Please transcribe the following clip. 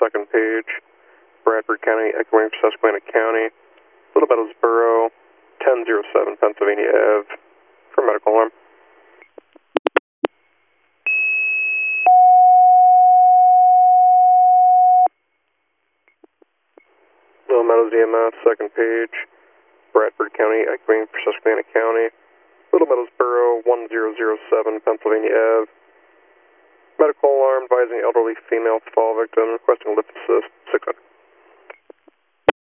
second page, Bradford County, echoing for Susquehanna County, Little Meadows Borough, 1007 Pennsylvania Ave, for medical alarm. Little Meadows EMS, second page, Bradford County, echoing for Susquehanna County, Little Meadows Borough, 1007 Pennsylvania Ave. Medical alarm advising elderly female fall victim, requesting lift assist, 600.